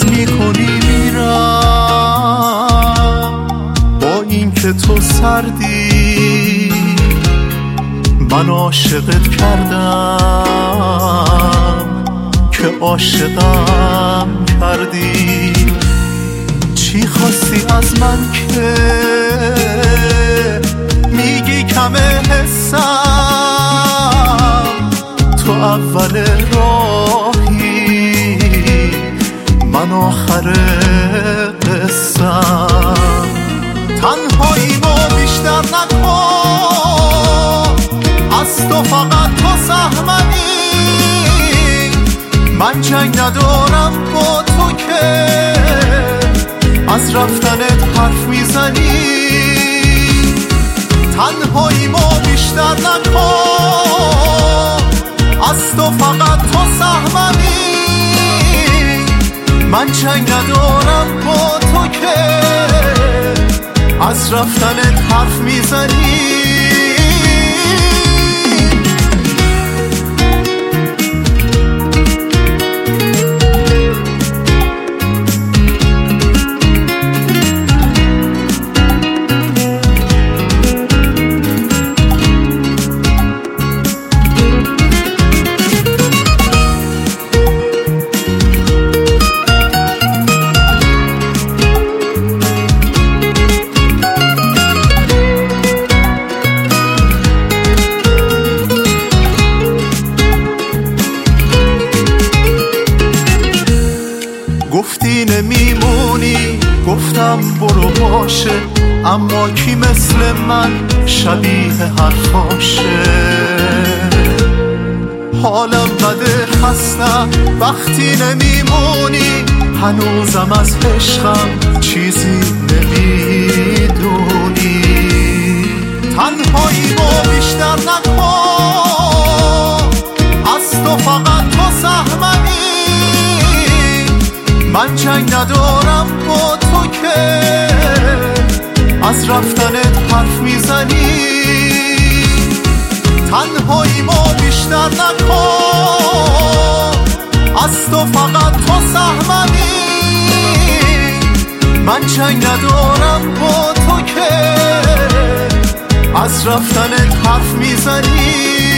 میکنی میرم، با این که تو سردی من عاشقت کردم که عاشقم کردی. چی خواستی از من که میگی کمه حسم؟ تو اول راهی من آخر قصم. تنهاییمو بیشتر نکن، از تو فقط تو سهمنی. من جنگ ندارم با تو که از رفتنت حرف میزنی. تنهاییمو بیشتر نکن، از تو فقط تو سهمنی. من جنگ ندارم با تو که از رفتنت حرف میزنی. گفتی نمیمونی، گفتم برو باشه، اما کی مثل من شبیه حرفاشه؟ حالم بده خستم وقتی نمیمونی، هنوزم از عشقم چیزی نمیدونی. تنهاییمو بیشتر نکن، از تو فقط تو سهمنی. من جنگ ندارم با تو که از رفتنت حرف میزنی. تنهاییمو بیشتر نکن، از تو فقط تو سهمنی. من جنگ ندارم با تو که از رفتنت حرف میزنی.